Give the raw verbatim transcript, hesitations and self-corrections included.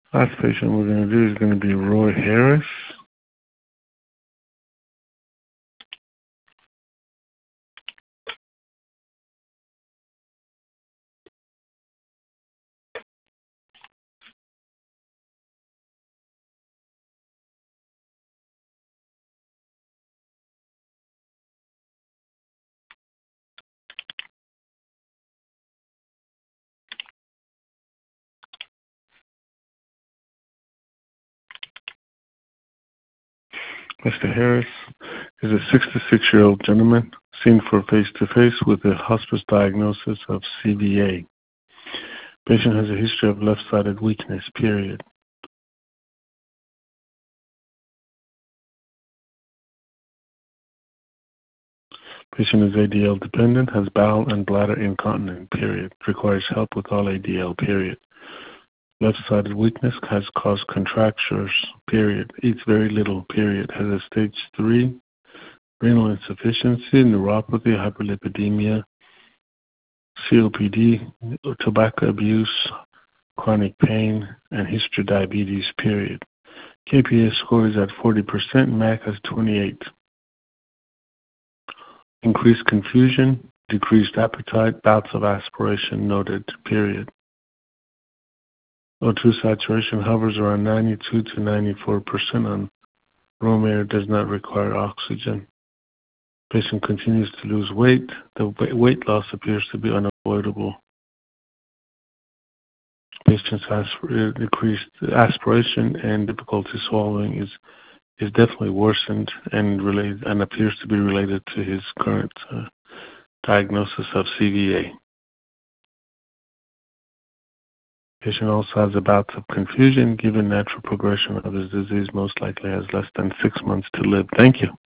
Last patient we're going to do is going to be Roy Harris. Mister Harris is a sixty-six-year-old gentleman seen for face-to-face with a hospice diagnosis of C V A. Patient has a history of left-sided weakness, period. Patient is A D L dependent, has bowel and bladder incontinence, period. Requires help with all A D L, period. Left-sided weakness has caused contractures, period. Eats very little, period. Has a stage three renal insufficiency, neuropathy, hyperlipidemia, C O P D, tobacco abuse, chronic pain, and history of diabetes, period. K P A score is at forty percent, M A C has twenty-eight. Increased confusion, decreased appetite, bouts of aspiration noted, period. O two saturation hovers around ninety-two to ninety-four percent on room air, does not require oxygen. Patient continues to lose weight. The weight loss appears to be unavoidable. Patient's aspir- decreased aspiration and difficulty swallowing is is definitely worsened and related and appears to be related to his current uh, diagnosis of C V A. Patient also has a bout of confusion. Given natural progression of his disease, most likely has less than six months to live. Thank you.